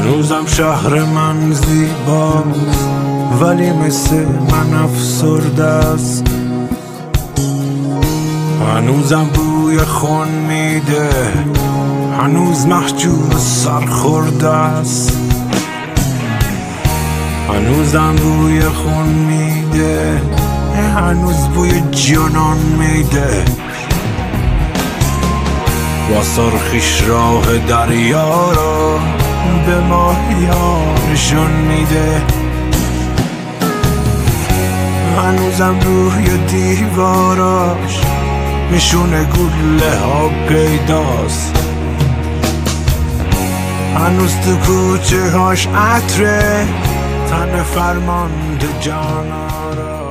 هنوزم شهر من زیباست ولی مثل من افسرده است. هنوزم بوی خون میده، هنوز محجوب سرخورده است. هنوزم بوی خون میده، هنوز بوی جنان میده. با سرخیش راه دریا را به ماهیا نشون میده. هنوزم روی دیواراش نشون گله ها پیداست. هنوز تو کوچه هاش عطره تن فرمانده جانا را.